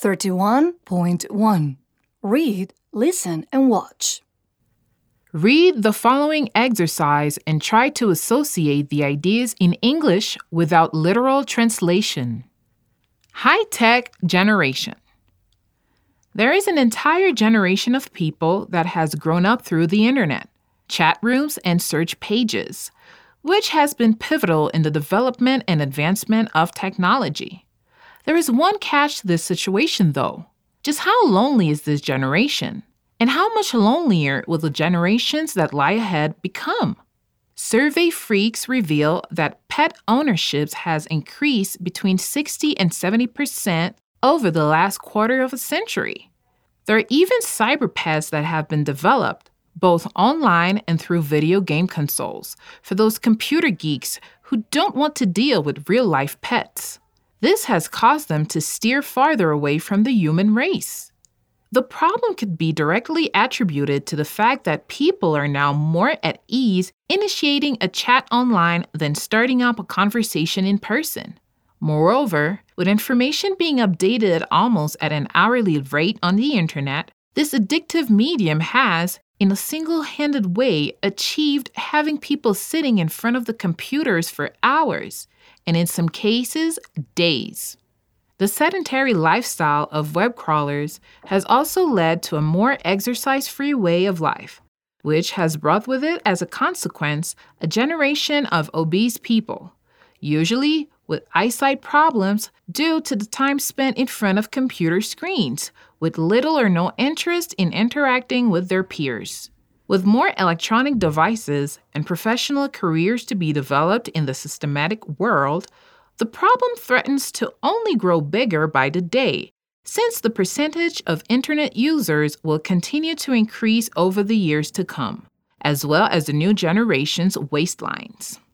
31.1. Read, listen, and watch. Read the following exercise and try to associate the ideas in English without literal translation. High-tech generation. There is an entire generation of people that has grown up through the internet, chat rooms, and search pages, which has been pivotal in the development and advancement of technology. There is one catch to this situation, though. Just how lonely is this generation? And how much lonelier will the generations that lie ahead become? Survey freaks reveal that pet ownership has increased between 60 and 70% over the last quarter of a century. There are even cyber pets that have been developed, both online and through video game consoles, for those computer geeks who don't want to deal with real-life pets. This has caused them to steer farther away from the human race. The problem could be directly attributed to the fact that people are now more at ease initiating a chat online than starting up a conversation in person. Moreover, with information being updated almost at an hourly rate on the internet, this addictive medium has, in a single-handed way, achieved having people sitting in front of the computers for hours, and in some cases, days. The sedentary lifestyle of web crawlers has also led to a more exercise-free way of life, which has brought with it as a consequence a generation of obese people, usually with eyesight problems due to the time spent in front of computer screens, with little or no interest in interacting with their peers. With more electronic devices and professional careers to be developed in the systematic world, the problem threatens to only grow bigger by the day, since the percentage of internet users will continue to increase over the years to come, as well as the new generation's waistlines.